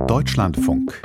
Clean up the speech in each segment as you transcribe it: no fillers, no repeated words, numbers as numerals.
Deutschlandfunk.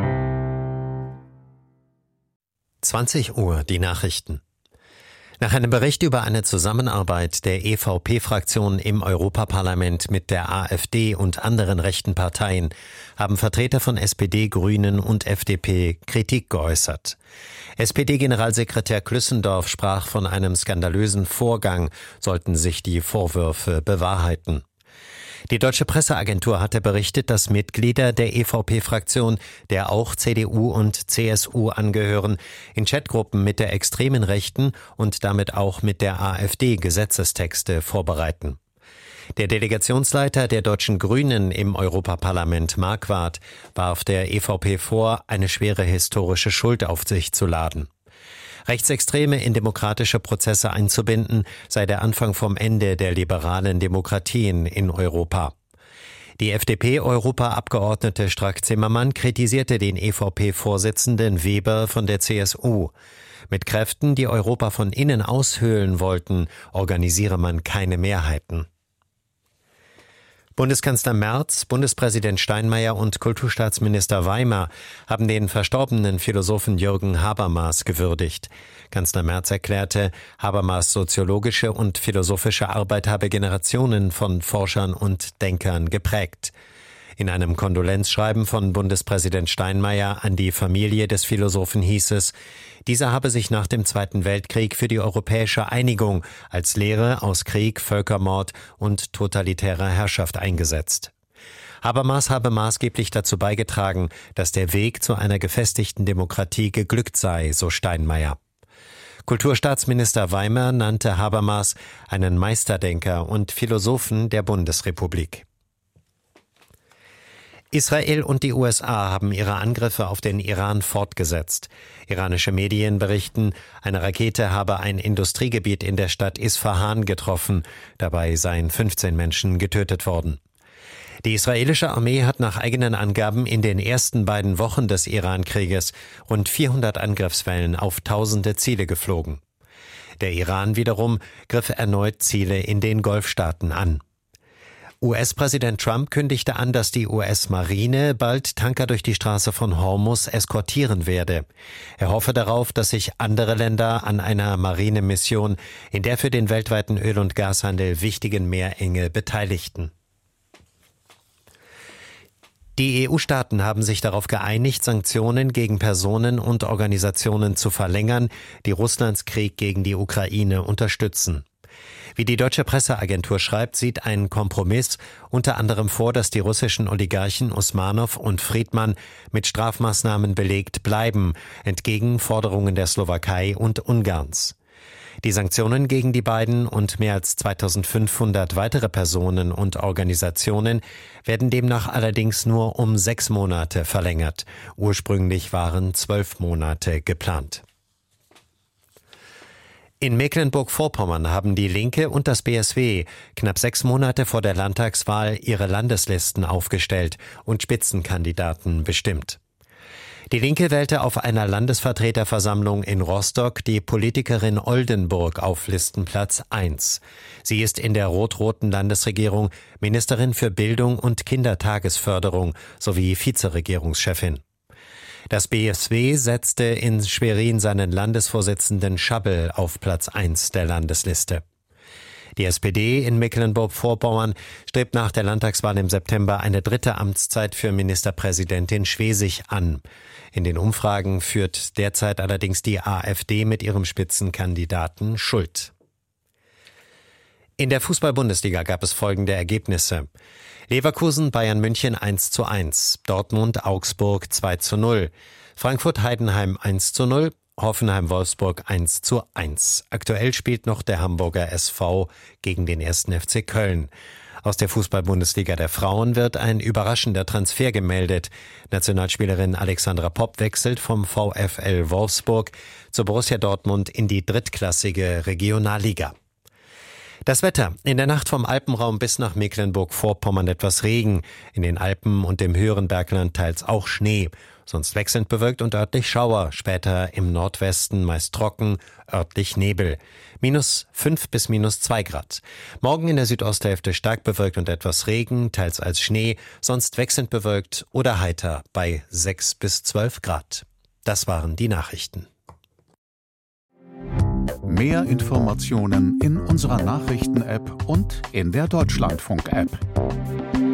20 Uhr, die Nachrichten. Nach einem Bericht über eine Zusammenarbeit der EVP-Fraktion im Europaparlament mit der AfD und anderen rechten Parteien haben Vertreter von SPD, Grünen und FDP Kritik geäußert. SPD-Generalsekretär Klüssendorf sprach von einem skandalösen Vorgang, sollten sich die Vorwürfe bewahrheiten. Die Deutsche Presseagentur hatte berichtet, dass Mitglieder der EVP-Fraktion, der auch CDU und CSU angehören, in Chatgruppen mit der extremen Rechten und damit auch mit der AfD Gesetzestexte vorbereiten. Der Delegationsleiter der Deutschen Grünen im Europaparlament, Marquardt, warf der EVP vor, eine schwere historische Schuld auf sich zu laden. Rechtsextreme in demokratische Prozesse einzubinden, sei der Anfang vom Ende der liberalen Demokratien in Europa. Die FDP-Europaabgeordnete Strack-Zimmermann kritisierte den EVP-Vorsitzenden Weber von der CSU. Mit Kräften, die Europa von innen aushöhlen wollten, organisiere man keine Mehrheiten. Bundeskanzler Merz, Bundespräsident Steinmeier und Kulturstaatsminister Weimer haben den verstorbenen Philosophen Jürgen Habermas gewürdigt. Kanzler Merz erklärte, Habermas' soziologische und philosophische Arbeit habe Generationen von Forschern und Denkern geprägt. In einem Kondolenzschreiben von Bundespräsident Steinmeier an die Familie des Philosophen hieß es, dieser habe sich nach dem Zweiten Weltkrieg für die europäische Einigung als Lehre aus Krieg, Völkermord und totalitärer Herrschaft eingesetzt. Habermas habe maßgeblich dazu beigetragen, dass der Weg zu einer gefestigten Demokratie geglückt sei, so Steinmeier. Kulturstaatsminister Weimer nannte Habermas einen Meisterdenker und Philosophen der Bundesrepublik. Israel und die USA haben ihre Angriffe auf den Iran fortgesetzt. Iranische Medien berichten, eine Rakete habe ein Industriegebiet in der Stadt Isfahan getroffen. Dabei seien 15 Menschen getötet worden. Die israelische Armee hat nach eigenen Angaben in den ersten beiden Wochen des Iran-Krieges rund 400 Angriffswellen auf tausende Ziele geflogen. Der Iran wiederum griff erneut Ziele in den Golfstaaten an. US-Präsident Trump kündigte an, dass die US-Marine bald Tanker durch die Straße von Hormuz eskortieren werde. Er hoffe darauf, dass sich andere Länder an einer Marinemission in der für den weltweiten Öl- und Gashandel wichtigen Meerenge beteiligten. Die EU-Staaten haben sich darauf geeinigt, Sanktionen gegen Personen und Organisationen zu verlängern, die Russlands Krieg gegen die Ukraine unterstützen. Wie die Deutsche Presseagentur schreibt, sieht ein Kompromiss unter anderem vor, dass die russischen Oligarchen Usmanow und Friedmann mit Strafmaßnahmen belegt bleiben, entgegen Forderungen der Slowakei und Ungarns. Die Sanktionen gegen die beiden und mehr als 2500 weitere Personen und Organisationen werden demnach allerdings nur um 6 Monate verlängert. Ursprünglich waren 12 Monate geplant. In Mecklenburg-Vorpommern haben die Linke und das BSW knapp 6 Monate vor der Landtagswahl ihre Landeslisten aufgestellt und Spitzenkandidaten bestimmt. Die Linke wählte auf einer Landesvertreterversammlung in Rostock die Politikerin Oldenburg auf Listenplatz 1. Sie ist in der rot-roten Landesregierung Ministerin für Bildung und Kindertagesförderung sowie Vizeregierungschefin. Das BSW setzte in Schwerin seinen Landesvorsitzenden Schabbel auf Platz 1 der Landesliste. Die SPD in Mecklenburg-Vorpommern strebt nach der Landtagswahl im September eine 3. Amtszeit für Ministerpräsidentin Schwesig an. In den Umfragen führt derzeit allerdings die AfD mit ihrem Spitzenkandidaten Schult. In der Fußball-Bundesliga gab es folgende Ergebnisse. Leverkusen, Bayern München 1:1, Dortmund, Augsburg 2:0, Frankfurt, Heidenheim 1:0, Hoffenheim, Wolfsburg 1:1. Aktuell spielt noch der Hamburger SV gegen den 1. FC Köln. Aus der Fußball-Bundesliga der Frauen wird ein überraschender Transfer gemeldet. Nationalspielerin Alexandra Popp wechselt vom VfL Wolfsburg zu Borussia Dortmund in die drittklassige Regionalliga. Das Wetter. In der Nacht vom Alpenraum bis nach Mecklenburg-Vorpommern etwas Regen. In den Alpen und dem höheren Bergland teils auch Schnee. sonst wechselnd bewölkt und örtlich Schauer. Später im Nordwesten meist trocken, örtlich Nebel. -5 bis -2 Grad. Morgen in der Südosthälfte stark bewölkt und etwas Regen, teils als Schnee, sonst wechselnd bewölkt oder heiter bei 6 bis 12 Grad. Das waren die Nachrichten. Mehr Informationen in unserer Nachrichten-App und in der Deutschlandfunk-App.